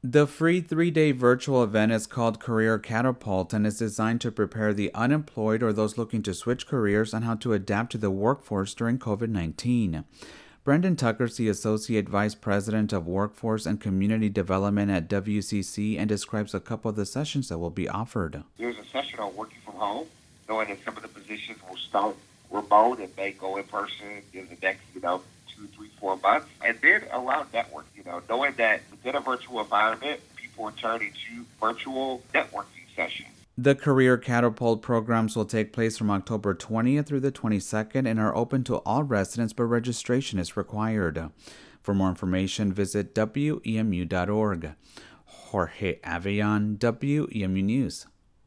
The free 3-day virtual event is called Career Catapult and is designed to prepare the unemployed or those looking to switch careers on how to adapt to the workforce during COVID-19. Brendan Tucker is the Associate Vice President of Workforce and Community Development at WCC and describes a couple of the sessions that will be offered. There's a session on working from home, knowing that some of the positions will start remote and may go in person in the next, 2, 3, 4 months. And then allow network, knowing that within a virtual environment, people are turning to virtual networking sessions. The Career Catapult programs will take place from October 20th through the 22nd and are open to all residents, but registration is required. For more information, visit WEMU.org. Jorge Avion, WEMU News.